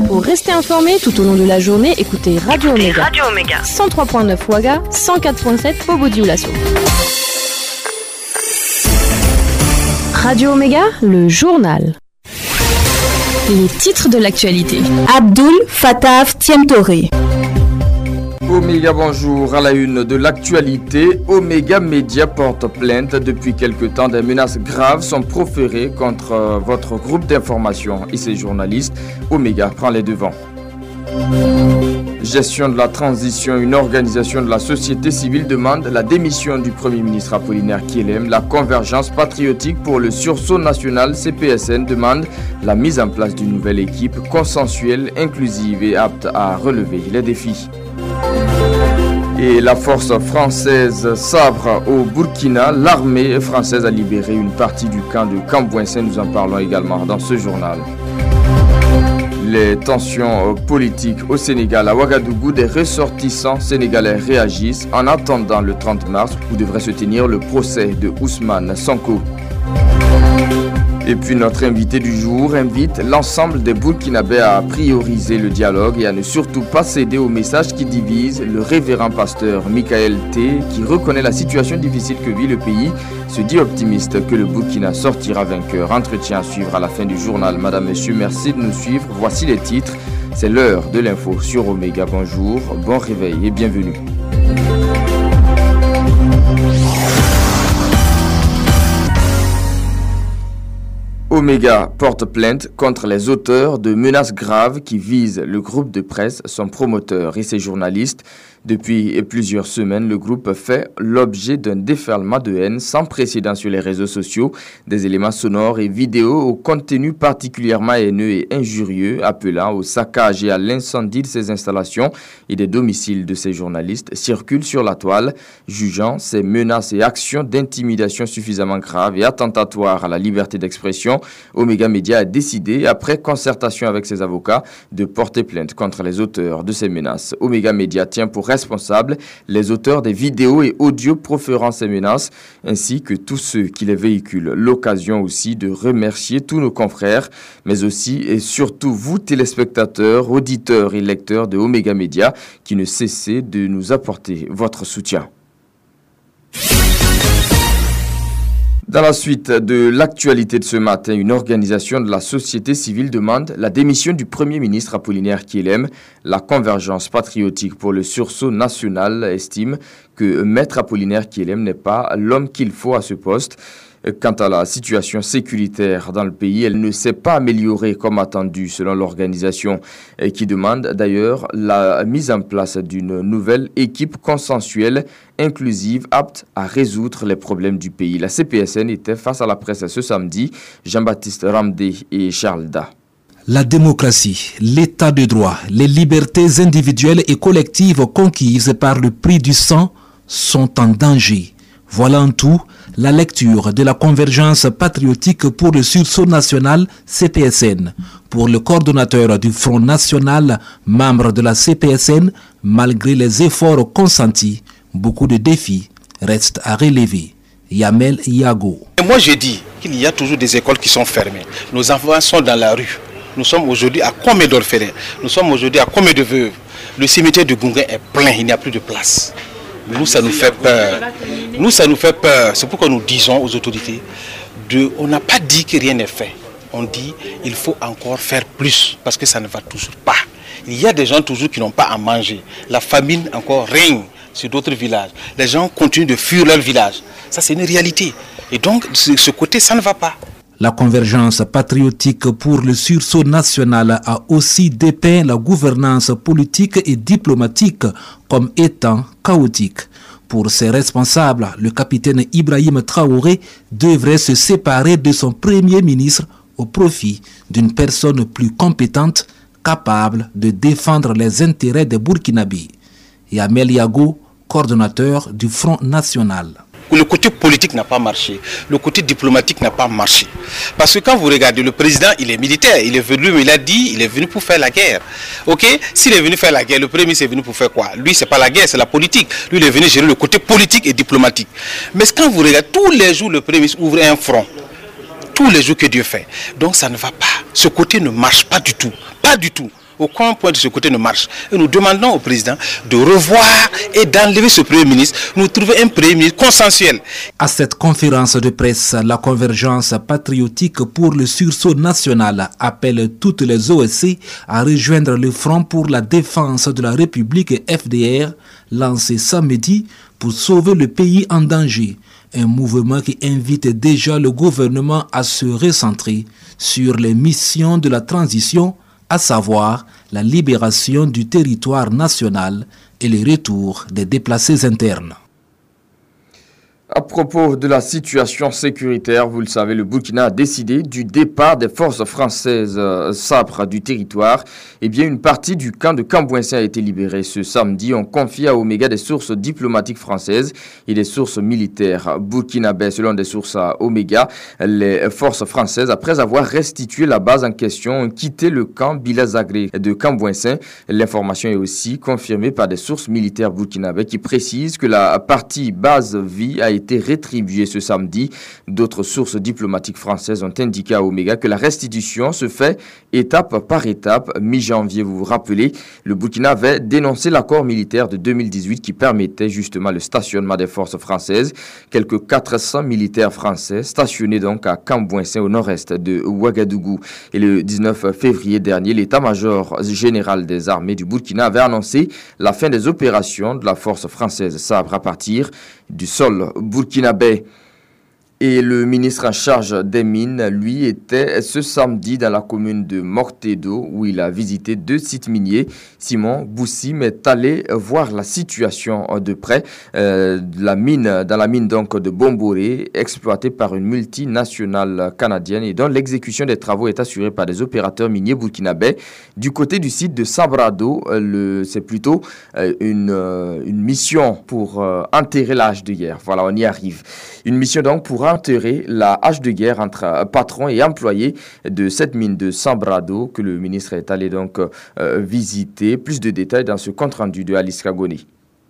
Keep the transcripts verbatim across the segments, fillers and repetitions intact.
Pour rester informé tout au long de la journée, écoutez Radio Omega. Radio Omega. cent trois point neuf Ouaga, cent quatre point sept Bobo-Dioulasso. Radio Omega, le journal. Les titres de l'actualité. Abdoul Fattah Tiemtoré. Omega, bonjour. À la une de l'actualité, Omega Media porte plainte. Depuis quelque temps, des menaces graves sont proférées contre votre groupe d'information et ses journalistes. Omega prend les devants. Gestion de la transition, une organisation de la société civile demande la démission du Premier ministre Apollinaire Kyelem. La convergence patriotique pour le sursaut national C P S N demande la mise en place d'une nouvelle équipe consensuelle, inclusive et apte à relever les défis. Et la force française sabre au Burkina. L'armée française a libéré une partie du camp de Cambouensin. Nous en parlons également dans ce journal. Les tensions politiques au Sénégal, à Ouagadougou, des ressortissants sénégalais réagissent. En attendant le trente mars, où devrait se tenir le procès de Ousmane Sonko. Et puis notre invité du jour invite l'ensemble des Burkinabés à prioriser le dialogue et à ne surtout pas céder aux messages qui divisent. Le révérend pasteur Michael T, qui reconnaît la situation difficile que vit le pays, se dit optimiste que le Burkina sortira vainqueur. Entretien à suivre à la fin du journal. Madame, Monsieur, merci de nous suivre. Voici les titres. C'est l'heure de l'info sur Omega. Bonjour, bon réveil et bienvenue. Omega porte plainte contre les auteurs de menaces graves qui visent le groupe de presse, son promoteur et ses journalistes. Depuis plusieurs semaines, le groupe fait l'objet d'un déferlement de haine sans précédent sur les réseaux sociaux. Des éléments sonores et vidéos au contenu particulièrement haineux et injurieux, appelant au saccage et à l'incendie de ces installations et des domiciles de ces journalistes, circulent sur la toile, jugeant ces menaces et actions d'intimidation suffisamment graves et attentatoires à la liberté d'expression. Omega Media a décidé, après concertation avec ses avocats, de porter plainte contre les auteurs de ces menaces. Omega Media tient pour responsables les auteurs des vidéos et audios proférant ces menaces, ainsi que tous ceux qui les véhiculent. L'occasion aussi de remercier tous nos confrères, mais aussi et surtout vous téléspectateurs, auditeurs et lecteurs de Omega Media, qui ne cessez de nous apporter votre soutien. Dans la suite de l'actualité de ce matin, une organisation de la société civile demande la démission du Premier ministre Apollinaire Kyelem. La convergence patriotique pour le sursaut national estime que Maître Apollinaire Kyelem n'est pas l'homme qu'il faut à ce poste. Quant à la situation sécuritaire dans le pays, elle ne s'est pas améliorée comme attendu selon l'organisation, qui demande d'ailleurs la mise en place d'une nouvelle équipe consensuelle, inclusive, apte à résoudre les problèmes du pays. La C P S N était face à la presse ce samedi. Jean-Baptiste Ramdé et Charles Da. La démocratie, l'état de droit, les libertés individuelles et collectives conquises par le prix du sang sont en danger. Voilà en tout la lecture de la convergence patriotique pour le sursaut national C P S N. Pour le coordonnateur du Front National, membre de la C P S N, malgré les efforts consentis, beaucoup de défis restent à relever. Yamel Yago. Et moi je dis qu'il y a toujours des écoles qui sont fermées. Nos enfants sont dans la rue. Nous sommes aujourd'hui à combien d'orphelins? Nous sommes aujourd'hui à combien de veuves? Le cimetière de Gounguin est plein, il n'y a plus de place. Nous, ça nous fait peur. Nous, ça nous fait peur. C'est pourquoi nous disons aux autorités, de, on n'a pas dit que rien n'est fait. On dit qu'il faut encore faire plus, parce que ça ne va toujours pas. Il y a des gens toujours qui n'ont pas à manger. La famine encore règne sur d'autres villages. Les gens continuent de fuir leur village. Ça, c'est une réalité. Et donc, de ce côté, ça ne va pas. La convergence patriotique pour le sursaut national a aussi dépeint la gouvernance politique et diplomatique comme étant chaotique. Pour ses responsables, le capitaine Ibrahim Traoré devrait se séparer de son premier ministre au profit d'une personne plus compétente, capable de défendre les intérêts des Burkinabés. Et Amel Yago, coordonnateur du Front National. Le côté politique n'a pas marché, le côté diplomatique n'a pas marché. Parce que quand vous regardez, le président, il est militaire, il est venu, il a dit, il est venu pour faire la guerre. Ok, s'il est venu faire la guerre, le premier ministre est venu pour faire quoi? Lui, c'est pas la guerre, c'est la politique. Lui, il est venu gérer le côté politique et diplomatique. Mais quand vous regardez, tous les jours, le premier ministre ouvre un front. Tous les jours que Dieu fait. Donc ça ne va pas. Ce côté ne marche pas du tout. Pas du tout. Aucun point de ce côté ne marche. Et nous demandons au président de revoir et d'enlever ce Premier ministre. Nous trouvons un Premier ministre consensuel. À cette conférence de presse, la convergence patriotique pour le sursaut national appelle toutes les O S C à rejoindre le Front pour la défense de la République F D R, lancé samedi pour sauver le pays en danger. Un mouvement qui invite déjà le gouvernement à se recentrer sur les missions de la transition, à savoir la libération du territoire national et le retour des déplacés internes. À propos de la situation sécuritaire, vous le savez, le Burkina a décidé du départ des forces françaises euh, SAPRA du territoire. Eh bien, une partie du camp de Cambouensin a été libérée ce samedi. On confie à Omega des sources diplomatiques françaises et des sources militaires burkinabais. Selon des sources à Omega, les forces françaises, après avoir restitué la base en question, ont quitté le camp Bilazagré de Cambouensin. L'information est aussi confirmée par des sources militaires burkinabais qui précisent que la partie base vie a été rétribuée ce samedi. D'autres sources diplomatiques françaises ont indiqué à Omega que la restitution se fait étape par étape. Mi-janvier, vous vous rappelez, le Burkina avait dénoncé l'accord militaire de deux mille dix-huit qui permettait justement le stationnement des forces françaises. Quelques quatre cents militaires français stationnés donc à Cambouensin au nord-est de Ouagadougou. Et le dix-neuf février dernier, l'état-major général des armées du Burkina avait annoncé la fin des opérations de la force française SAPRA à partir du sol burkinabé. Et le ministre en charge des mines, lui, était ce samedi dans la commune de Mortedo où il a visité deux sites miniers. Simon Boussim est allé voir la situation de près. Euh, la mine, dans la mine donc de Bomboré, exploitée par une multinationale canadienne et dont l'exécution des travaux est assurée par des opérateurs miniers burkinabés. Du côté du site de Sabrado, le, c'est plutôt euh, une, euh, une mission pour euh, enterrer la hache de guerre. Voilà, on y arrive. Une mission donc pour enterrer la hache de guerre entre patrons et employés de cette mine de Sambrado que le ministre est allé donc euh, visiter. Plus de détails dans ce compte-rendu de Alice Kagoni.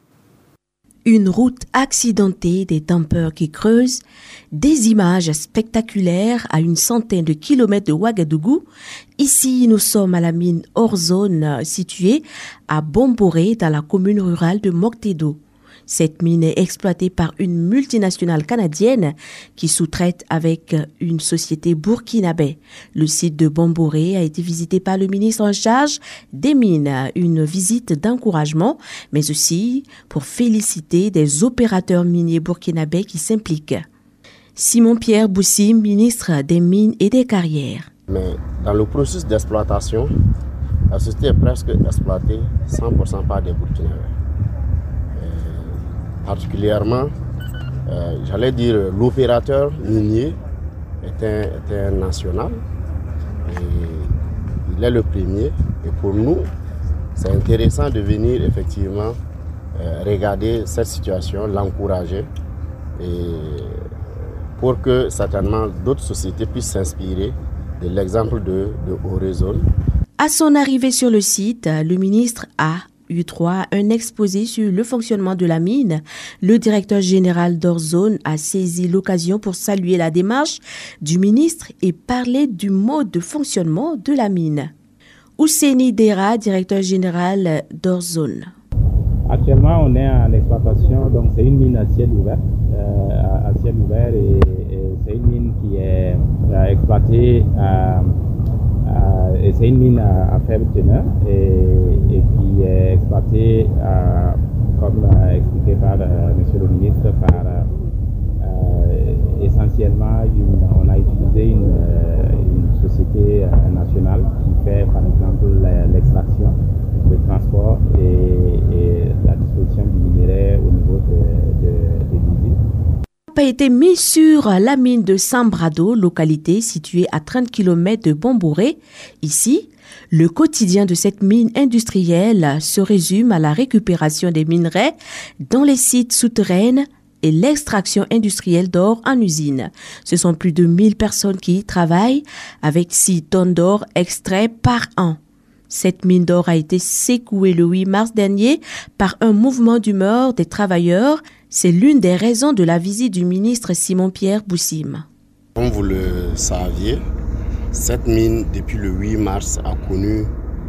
Une route accidentée, des dampeurs qui creusent, des images spectaculaires à une centaine de kilomètres de Ouagadougou. Ici, nous sommes à la mine Orzone située à Bomboré dans la commune rurale de Mortedo. Cette mine est exploitée par une multinationale canadienne qui sous-traite avec une société burkinabé. Le site de Bomboré a été visité par le ministre en charge des mines, une visite d'encouragement, mais aussi pour féliciter des opérateurs miniers burkinabés qui s'impliquent. Simon-Pierre Boussim, ministre des Mines et des Carrières. Mais dans le processus d'exploitation, la société est presque exploitée cent pour cent par des burkinabés. Particulièrement, euh, j'allais dire, l'opérateur minier est un, est un national et il est le premier. Et pour nous, c'est intéressant de venir effectivement euh, regarder cette situation, l'encourager et pour que certainement d'autres sociétés puissent s'inspirer de l'exemple de, de Orzone. À son arrivée sur le site, le ministre a eu droit à un exposé sur le fonctionnement de la mine. Le directeur général d'Orzone a saisi l'occasion pour saluer la démarche du ministre et parler du mode de fonctionnement de la mine. Ouseni Dera, directeur général d'Orzone. Actuellement, on est en exploitation, donc c'est une mine à ciel ouvert, euh, à ciel ouvert et, et c'est une mine qui est euh, exploitée à Euh, et c'est une mine à, à faible teneur et, et qui est exploitée, euh, comme euh, expliqué par euh, monsieur le ministre, par euh, essentiellement, une, on a utilisé une, une société euh, nationale qui fait par exemple l'extraction, le transport et, et la disposition du minerai au niveau de, de, de l'usine. A été mis sur la mine de Sambrado, localité située à trente kilomètres de Bomboré. Ici, le quotidien de cette mine industrielle se résume à la récupération des minerais dans les sites souterrains et l'extraction industrielle d'or en usine. Ce sont plus de mille personnes qui y travaillent avec six tonnes d'or extraits par an. Cette mine d'or a été secouée le huit mars dernier par un mouvement d'humeur des travailleurs. C'est l'une des raisons de la visite du ministre Simon-Pierre Boussim. Comme vous le saviez, cette mine, depuis le huit mars, a connu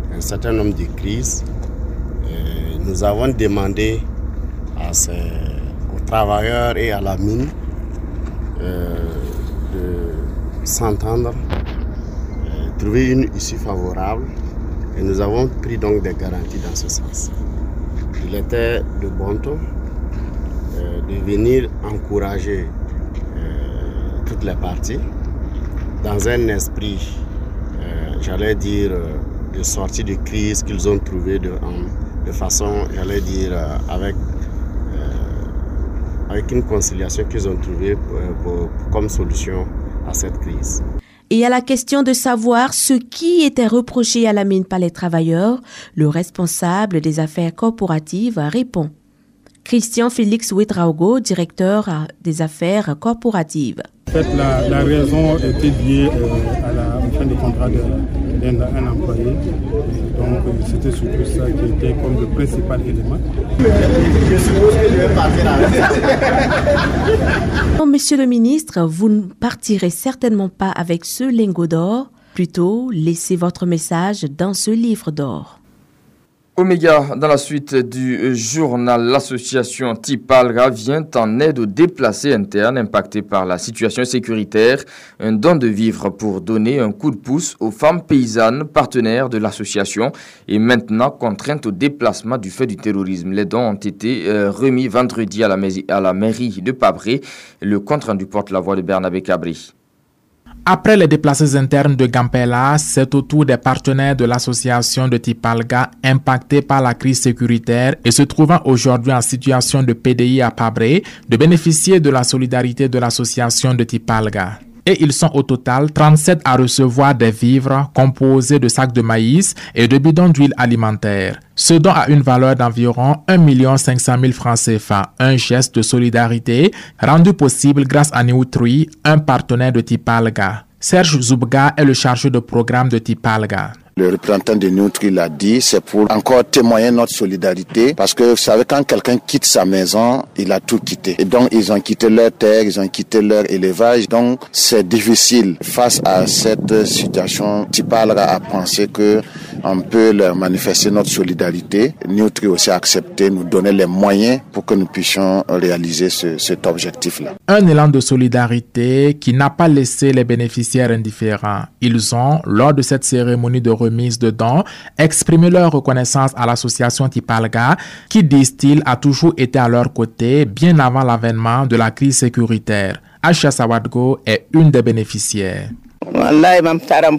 un certain nombre de crises. Et nous avons demandé à ces, aux travailleurs et à la mine euh, de s'entendre, euh, trouver une issue favorable. Et nous avons pris donc des garanties dans ce sens. Il était de bon ton euh, de venir encourager euh, toutes les parties dans un esprit, euh, j'allais dire, euh, de sortie de crise qu'ils ont trouvé de, en, de façon, j'allais dire, euh, avec, euh, avec une conciliation qu'ils ont trouvée pour, pour, pour, comme solution à cette crise. Et à la question de savoir ce qui était reproché à la mine par les travailleurs, le responsable des affaires corporatives répond. Christian Félix Ouedraogo, directeur des affaires corporatives. En fait, la, la raison était liée euh, à la fin de contrat d'un employé. Et donc, c'était surtout ça qui était comme le principal élément. Monsieur le ministre, vous ne partirez certainement pas avec ce lingot d'or. Plutôt, laissez votre message dans ce livre d'or. Oméga, dans la suite du journal, l'association Tipalga vient en aide aux déplacés internes impactés par la situation sécuritaire. Un don de vivres pour donner un coup de pouce aux femmes paysannes partenaires de l'association et maintenant contraintes au déplacement du fait du terrorisme. Les dons ont été euh, remis vendredi à la, à la mairie de Pabré. Le compte rendu porte la voix de Bernabé Cabri. Après les déplacés internes de Gampela, c'est au tour des partenaires de l'association de Tipalga impactés par la crise sécuritaire et se trouvant aujourd'hui en situation de P D I à Pabré de bénéficier de la solidarité de l'association de Tipalga. Et ils sont au total trente-sept à recevoir des vivres composés de sacs de maïs et de bidons d'huile alimentaire. Ce don a une valeur d'environ un million cinq cent mille francs C F A, un geste de solidarité rendu possible grâce à Neutri, un partenaire de Tipalga. Serge Zoubga est le chargé de programme de Tipalga. Le représentant de Neutri l'a dit, c'est pour encore témoigner notre solidarité parce que vous savez, quand quelqu'un quitte sa maison, il a tout quitté. Et donc, ils ont quitté leur terre, ils ont quitté leur élevage. Donc, c'est difficile. Face à cette situation, Tipalga a pensé que on peut leur manifester notre solidarité. Neutri aussi a accepté, nous donner les moyens pour que nous puissions réaliser ce, cet objectif-là. Un élan de solidarité qui n'a pas laissé les bénéficiaires indifférents. Ils ont, lors de cette cérémonie de remise de dons, exprimé leur reconnaissance à l'association Tipalga, qui, disent-ils, a toujours été à leur côté bien avant l'avènement de la crise sécuritaire. Aisha Sawadgo est une des bénéficiaires. Vraiment,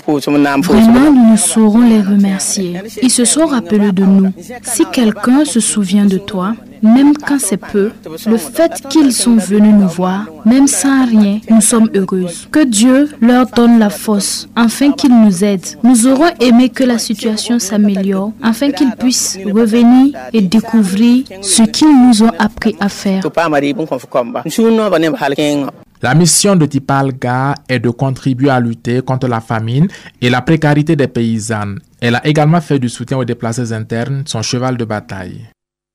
nous ne saurons les remercier. Ils se sont rappelés de nous. Si quelqu'un se souvient de toi, même quand c'est peu, le fait qu'ils sont venus nous voir, même sans rien, nous sommes heureuses. Que Dieu leur donne la force, afin qu'ils nous aident. Nous aurons aimé que la situation s'améliore, afin qu'ils puissent revenir et découvrir ce qu'ils nous ont appris à faire. La mission de Tipalga est de contribuer à lutter contre la famine et la précarité des paysannes. Elle a également fait du soutien aux déplacés internes son cheval de bataille.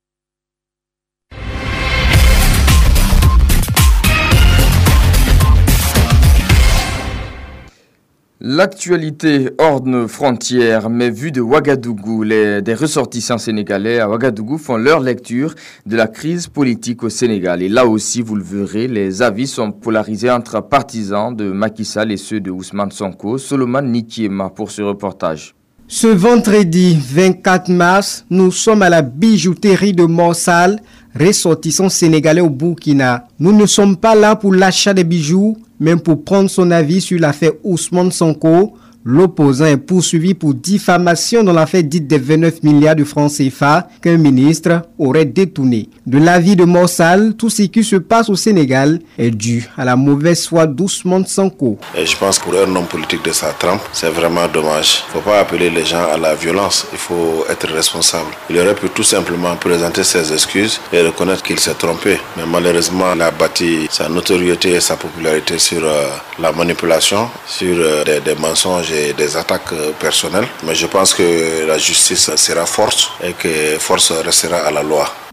L'actualité hors de nos frontières, mais vue de Ouagadougou, les, des ressortissants sénégalais à Ouagadougou font leur lecture de la crise politique au Sénégal. Et là aussi, vous le verrez, les avis sont polarisés entre partisans de Macky Sall et ceux de Ousmane Sonko. Solomon Nikiema pour ce reportage. Ce vendredi vingt-quatre mars, nous sommes à la bijouterie de Morsal, ressortissants sénégalais au Burkina. Nous ne sommes pas là pour l'achat des bijoux, mais pour prendre son avis sur l'affaire Ousmane Sonko. L'opposant est poursuivi pour diffamation dans l'affaire dite des vingt-neuf milliards de francs C F A qu'un ministre aurait détourné. De l'avis de Morsal, tout ce qui se passe au Sénégal est dû à la mauvaise foi d'Ousmane Sonko. Et je pense que pour un homme politique de sa trempe, c'est vraiment dommage. Il ne faut pas appeler les gens à la violence, il faut être responsable. Il aurait pu tout simplement présenter ses excuses et reconnaître qu'il s'est trompé. Mais malheureusement, il a bâti sa notoriété et sa popularité sur euh, la manipulation, sur euh, des, des mensonges et des attaques personnelles. Mais je pense que la justice sera forte et que force restera à la loi.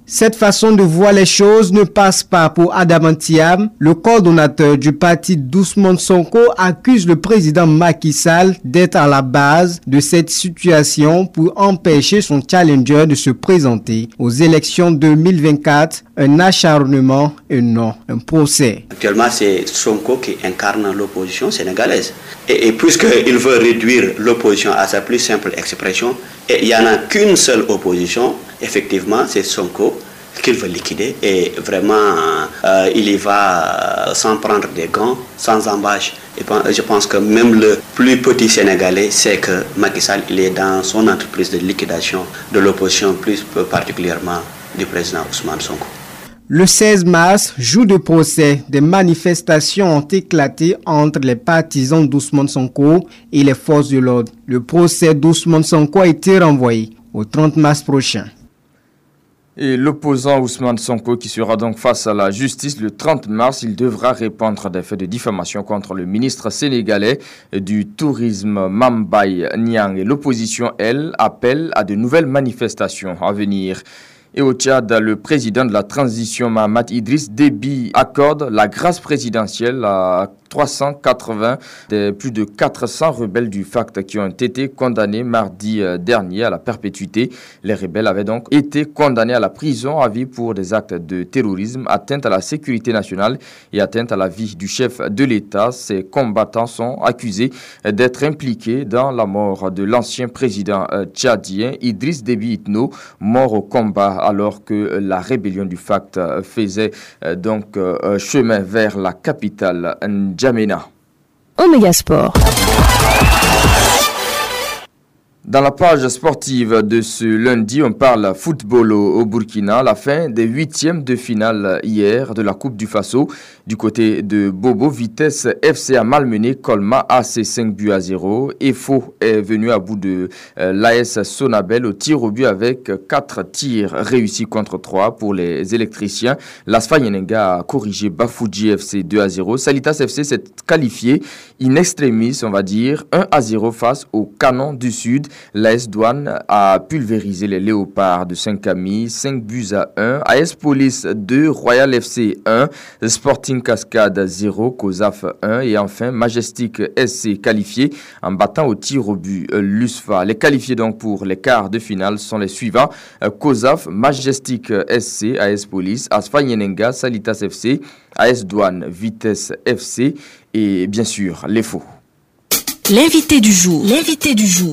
Cette façon de voir les choses ne passe pas pour Adamantiam. Le coordonnateur du parti d'Ousmane Sonko accuse le président Macky Sall d'être à la base de cette situation pour empêcher son challenger de se présenter aux élections deux mille vingt-quatre. Un acharnement et non un procès. Actuellement, c'est Sonko qui incarne l'opposition sénégalaise. Et, et puisqu'il veut réduire l'opposition à sa plus simple expression, et il n'y en a qu'une seule opposition, effectivement, c'est Sonko qu'il veut liquider. Et vraiment, euh, il y va sans prendre des gants, sans embâche. Et je pense que même le plus petit Sénégalais sait que Macky Sall il est dans son entreprise de liquidation de l'opposition, plus particulièrement du président Ousmane Sonko. Le seize mars, jour de procès, des manifestations ont éclaté entre les partisans d'Ousmane Sonko et les forces de l'ordre. Le procès d'Ousmane Sonko a été renvoyé au trente mars prochain. Et l'opposant Ousmane Sonko qui sera donc face à la justice le trente mars, il devra répondre des faits de diffamation contre le ministre sénégalais du tourisme Mambay Niang. Et l'opposition, elle, appelle à de nouvelles manifestations à venir. Et au Tchad, le président de la transition Mahamat Idriss Déby accorde la grâce présidentielle à trois cent quatre-vingts des plus de quatre cents rebelles du F A C T qui ont été condamnés mardi dernier à la perpétuité. Les rebelles avaient donc été condamnés à la prison à vie pour des actes de terrorisme, atteinte à la sécurité nationale et atteinte à la vie du chef de l'État. Ces combattants sont accusés d'être impliqués dans la mort de l'ancien président tchadien Idriss Déby Itno, mort au combat alors que la rébellion du F A C T faisait donc chemin vers la capitale N'Djamena. Omega Sport. Dans la page sportive de ce lundi, on parle football au, au Burkina. La fin des huitièmes de finale hier de la Coupe du Faso. Du côté de Bobo, Vitesse F C a malmené Colma A C cinq buts à zéro. Efo est venu à bout de euh, l'A S Sonabel au tir au but avec quatre tirs réussis contre trois pour les électriciens. L'Asfa Yenenga a corrigé Bafouji F C deux à zéro. Salitas F C s'est qualifié in extremis, on va dire, un à zéro face au Canon du Sud. L'A S Douane a pulvérisé les Léopards de Saint-Camille, cinq buts à un. A S Police deux, Royal F C un, Sporting Cascade zéro, COSAF un. Et enfin, Majestic S C qualifié en battant au tir au but l'U S F A. Les qualifiés donc pour les quarts de finale sont les suivants. COSAF, Majestic S C, A S Police, Asfa Yenenga, Salitas F C, A S Douane, Vitesse F C et bien sûr les faux. L'invité du jour. L'invité du jour.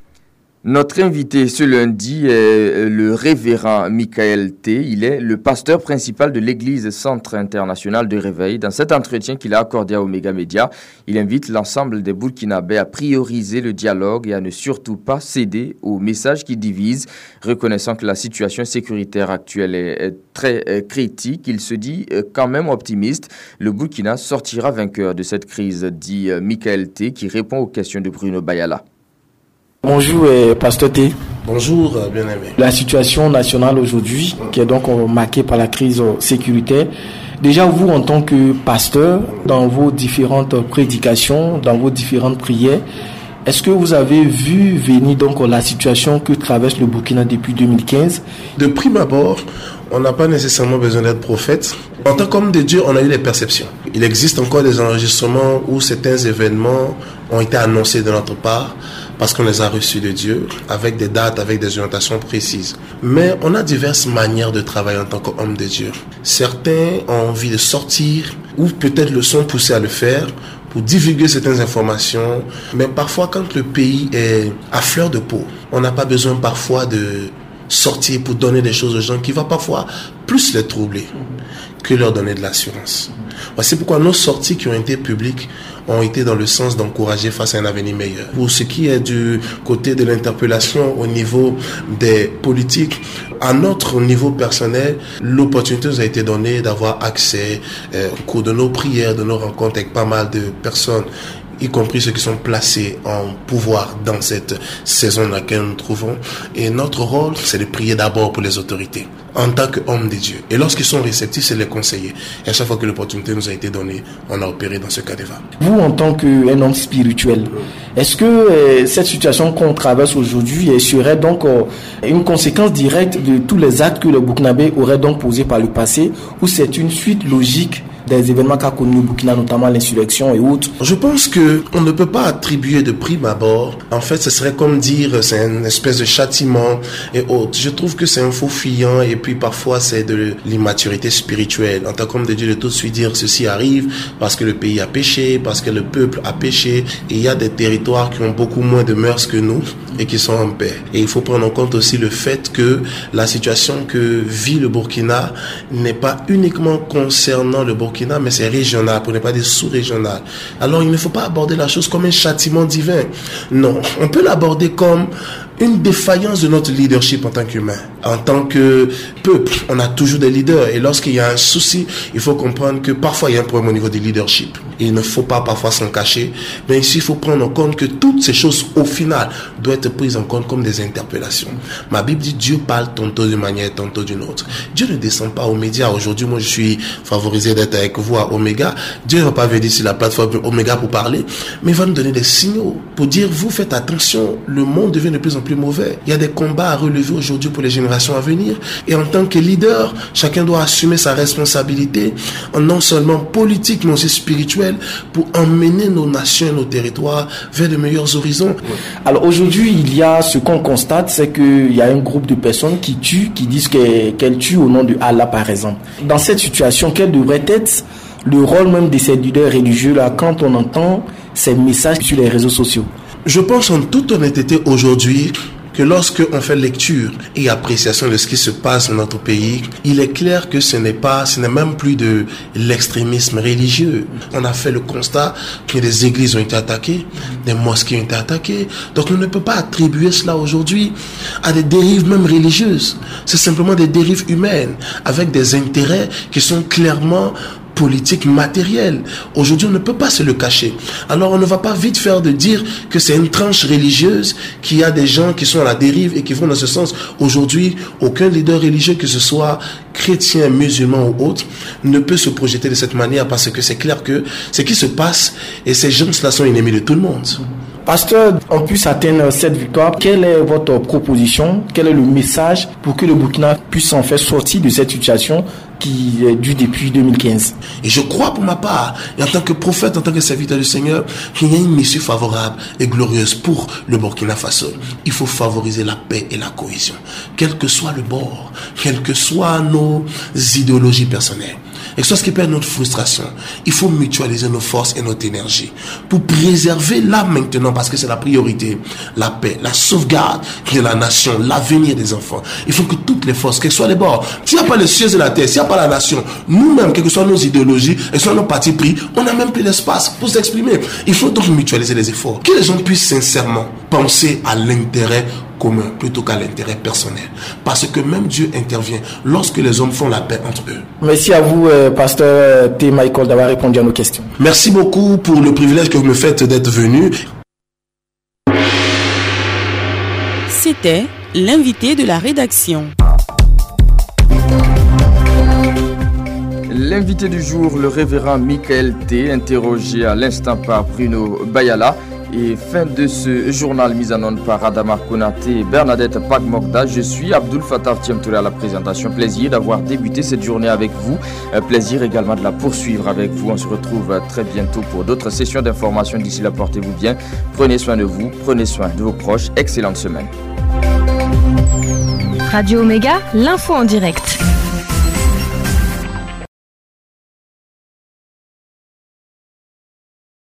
Notre invité ce lundi est le révérend Michael T. Il est le pasteur principal de l'église Centre International de Réveil. Dans cet entretien qu'il a accordé à Omega Media, il invite l'ensemble des Burkinabés à prioriser le dialogue et à ne surtout pas céder aux messages qui divisent. Reconnaissant que la situation sécuritaire actuelle est très critique, il se dit quand même optimiste. Le Burkina sortira vainqueur de cette crise, dit Michael T, qui répond aux questions de Bruno Bayala. Bonjour, euh, Pasteur T. Bonjour, euh, bien-aimé. La situation nationale aujourd'hui, qui est donc euh, marquée par la crise euh, sécuritaire, déjà vous, en tant que pasteur, dans vos différentes prédications, dans vos différentes prières, est-ce que vous avez vu venir donc la situation que traverse le Burkina depuis deux mille quinze? De prime abord, on n'a pas nécessairement besoin d'être prophète. En tant qu'homme de Dieu, on a eu les perceptions. Il existe encore des enregistrements où certains événements ont été annoncés de notre part parce qu'on les a reçus de Dieu, avec des dates, avec des orientations précises. Mais on a diverses manières de travailler en tant qu'homme de Dieu. Certains ont envie de sortir, ou peut-être le sont poussés à le faire, pour divulguer certaines informations. Mais parfois, quand le pays est à fleur de peau, on n'a pas besoin parfois de sortir pour donner des choses aux gens qui vont parfois plus les troubler que leur donner de l'assurance. C'est pourquoi nos sorties qui ont été publiques ont été dans le sens d'encourager face à un avenir meilleur. Pour ce qui est du côté de l'interpellation au niveau des politiques, à notre niveau personnel, l'opportunité nous a été donnée d'avoir accès euh, au cours de nos prières, de nos rencontres avec pas mal de personnes y compris ceux qui sont placés en pouvoir dans cette saison dans laquelle nous nous trouvons. Et notre rôle, c'est de prier d'abord pour les autorités, en tant qu'hommes de Dieu. Et lorsqu'ils sont réceptifs, c'est les conseiller. Et à chaque fois que l'opportunité nous a été donnée, on a opéré dans ce cas d'Eva. Vous, en tant qu'un homme spirituel, est-ce que euh, cette situation qu'on traverse aujourd'hui euh, serait donc euh, une conséquence directe de tous les actes que le Burkinabé aurait donc posés par le passé, ou c'est une suite logique des événements qu'a connu le Burkina, notamment l'insurrection et autres? Je pense que on ne peut pas attribuer de prime abord. En fait, ce serait comme dire c'est une espèce de châtiment et autres. Je trouve que c'est un faux fuyant et puis parfois c'est de l'immaturité spirituelle. En tant qu'homme de Dieu, de tout de suite dire ceci arrive parce que le pays a péché, parce que le peuple a péché. Et il y a des territoires qui ont beaucoup moins de mœurs que nous et qui sont en paix. Et il faut prendre en compte aussi le fait que la situation que vit le Burkina n'est pas uniquement concernant le Burkina, mais c'est régional, pour ne pas dire sous-régional. Alors il ne faut pas aborder la chose comme un châtiment divin. Non, on peut l'aborder comme une défaillance de notre leadership en tant qu'humain. En tant que peuple, on a toujours des leaders. Et lorsqu'il y a un souci, il faut comprendre que parfois il y a un problème au niveau du leadership. Il ne faut pas parfois s'en cacher. Mais ici, il faut prendre en compte que toutes ces choses, au final, doivent être prises en compte comme des interpellations. Ma Bible dit Dieu parle tantôt d'une manière, tantôt d'une autre. Dieu ne descend pas aux médias. Aujourd'hui, moi, je suis favorisé d'être avec vous à Omega. Dieu ne va pas venir sur la plateforme Omega pour parler, mais il va nous donner des signaux pour dire, vous faites attention, le monde devient de plus en plus mauvais. Il y a des combats à relever aujourd'hui pour les générations à venir. Et en tant que leader, chacun doit assumer sa responsabilité, non seulement politique, mais aussi spirituelle, pour emmener nos nations et nos territoires vers de meilleurs horizons. Alors aujourd'hui, il y a ce qu'on constate, c'est qu'il y a un groupe de personnes qui tuent, qui disent qu'elles tuent au nom de Allah, par exemple. Dans cette situation, quel devrait être le rôle même de ces leaders religieux-là quand on entend ces messages sur les réseaux sociaux? Je pense en toute honnêteté aujourd'hui que lorsque on fait lecture et appréciation de ce qui se passe dans notre pays, il est clair que ce n'est pas, ce n'est même plus de l'extrémisme religieux. On a fait le constat que des églises ont été attaquées, des mosquées ont été attaquées. Donc on ne peut pas attribuer cela aujourd'hui à des dérives même religieuses. C'est simplement des dérives humaines avec des intérêts qui sont clairement politique matérielle. Aujourd'hui, on ne peut pas se le cacher. Alors, on ne va pas vite faire de dire que c'est une tranche religieuse, qu'il y a des gens qui sont à la dérive et qui vont dans ce sens. Aujourd'hui, aucun leader religieux, que ce soit chrétien, musulman ou autre, ne peut se projeter de cette manière parce que c'est clair que ce qui se passe et ces gens-là sont ennemis de tout le monde. Pasteur, on puisse atteindre cette victoire. Quelle est votre proposition? Quel est le message pour que le Burkina puisse en faire sortir de cette situation qui est due depuis deux mille quinze? Et je crois pour ma part, et en tant que prophète, en tant que serviteur du Seigneur, qu'il y a une mission favorable et glorieuse pour le Burkina Faso. Il faut favoriser la paix et la cohésion, quel que soit le bord, quelles que soient nos idéologies personnelles. Et que ce soit ce qui perd notre frustration, il faut mutualiser nos forces et notre énergie pour préserver là maintenant, parce que c'est la priorité, la paix, la sauvegarde de la nation, l'avenir des enfants. Il faut que toutes les forces, quels que soient les bords, s'il n'y a pas les cieux et la terre, s'il n'y a pas la nation, nous-mêmes, quelles que soient nos idéologies, et soit nos partis pris, on n'a même plus d'espace pour s'exprimer. Il faut donc mutualiser les efforts. Que les gens puissent sincèrement penser à l'intérêt commun plutôt qu'à l'intérêt personnel. Parce que même Dieu intervient lorsque les hommes font la paix entre eux. Merci à vous, euh, pasteur T. Michael, d'avoir répondu à nos questions. Merci beaucoup pour le privilège que vous me faites d'être venu. C'était l'invité de la rédaction. L'invité du jour, le révérend Michael T, interrogé à l'instant par Bruno Bayala. Et fin de ce journal mis en onde par Adama Konaté et Bernadette Pagmokda. Je suis Abdul Fattah Thiemtouré à la présentation. Plaisir d'avoir débuté cette journée avec vous. Plaisir également de la poursuivre avec vous. On se retrouve très bientôt pour d'autres sessions d'information. D'ici là, portez-vous bien. Prenez soin de vous, prenez soin de vos proches. Excellente semaine. Radio Omega, l'info en direct.